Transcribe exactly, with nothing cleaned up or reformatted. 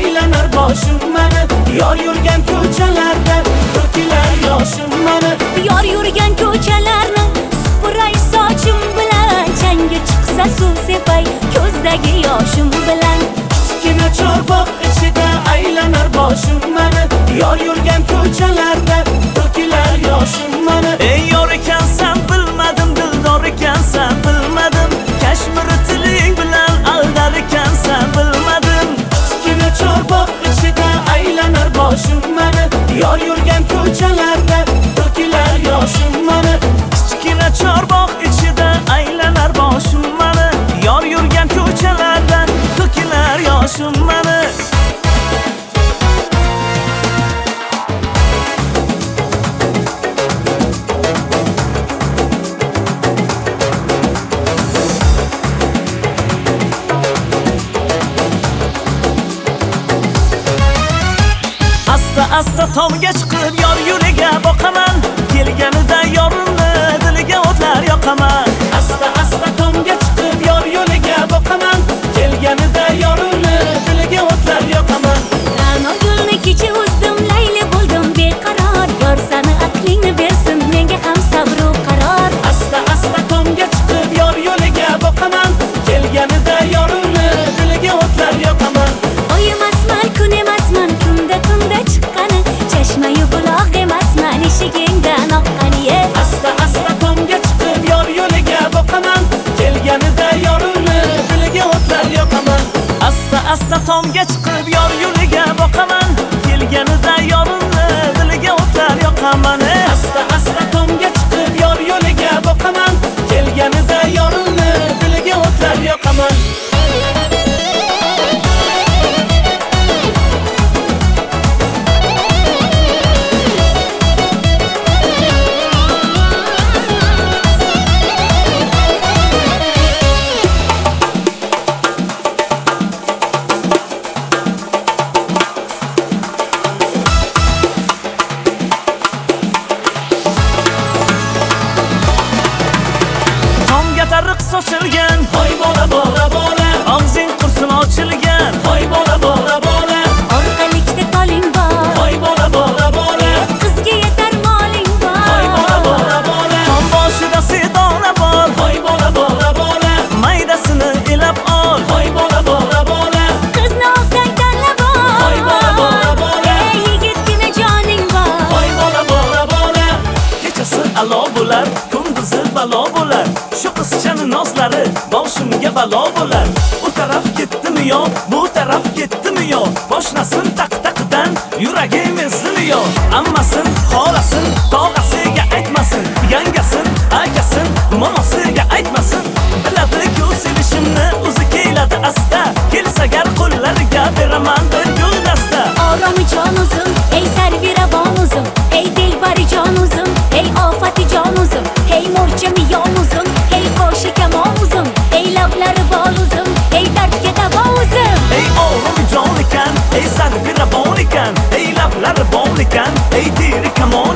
aylanar boshim mani. Yor yurgan ko'chalarda to'kilar yoshim mani. Yor yurgan ko'chalarni supuray sochim bilan. Changga chiqsa suv sepay ko'zdagi yoshim bilan. Kichkina chorbog' ichida aylanar boshim mani. Yor yurgan ko'chalarda to'kilar yoshim mani. Ey yor ekansan bilmadim, dildor ekansan bilmadim, Kashmir tiling bilan aldar ekansan bilmadim. Kichkina chorbog' ichida aylanar boshim mani. Yor yurgan ko'chalarda to'kilar yoshim mani. Kichkina chorbog' ichida aylanar boshim mani. Yor yurgan ko'chalarda to'kilar yoshim mani. Asta asta tomga chiqib yor yo'liga boqaman, kelganida yorimni diliga o'tlar yoqaman. Asta asta tomga chiqib yor yo'liga boqaman, kelganida yorimni diliga o'tlar yoqaman. Ra'no gulni kecha o'zdim, layli bo'ldim beqaror. Yor sani aqlingni bersin menga ham sabr va qaror. Asta asta tomga chiqib yor yo'liga boqaman, kelganida yorimni diliga o'tlar yoqaman. Oy emasman, kun emasman, kunda tunda chiqqani, chashma-yu buloq emasman, eshigingdan oqqani. Asta asta tomga chiqib yor yo'liga boqaman, kelganida yorimni diliga o'tlar yoqaman. Asta asta tomga chiqib yor yo'liga boqaman, kelganida yorimni diliga o'tlar yoqaman. Asta asta tomga chiqib yor yo'liga boqaman, kelganida yorimni diliga o'tlar yoqaman. Tariq sochilgan, Hoy bola bola bola, og'zing qursin ochilgan. hoy bola bola bola, Orqalikda qoling bor, hoy bola bola bola, qizga yetar moling hoy bola bor. bola bola, Tom boshida sedona bor, hoy bola bola bola, maydasini ilab ol. hoy bola bola bola, Qizni olsang tanlab ol. Hoy bola bola bola, Ey yigitgina joning bor. hoy bola bola bola. Kechasi alo bo'lar, kunduzi balo bo'lar. Shu qizchani nozlari boshimga balo bo'lar. U taraf ketdimi yo, bu taraf ketdimi yo, boshnasin taq-taqdan yuragim ezili yo. Ammasin, xolasin, tog'asiga aytmasin, yangasin, akasin, momosiga aytmasin. Biladi-ku sevishimni o'zi keladi asta, kelsa gar qo'llariga beraman bir guldasta. Oromi jon uzim, ey sarvirabon uzim, ey dilbari jon uzim, ey ofati jon uzim, ey mo'rchami yon uzim, ey qo'shi kamon uzim, ey lablari bol uzim, ey dardga davo uzim. Ey o'g'lim jon ekan, ey sarvi rabon ekan, ey lablari bol ekan, ey diri kamon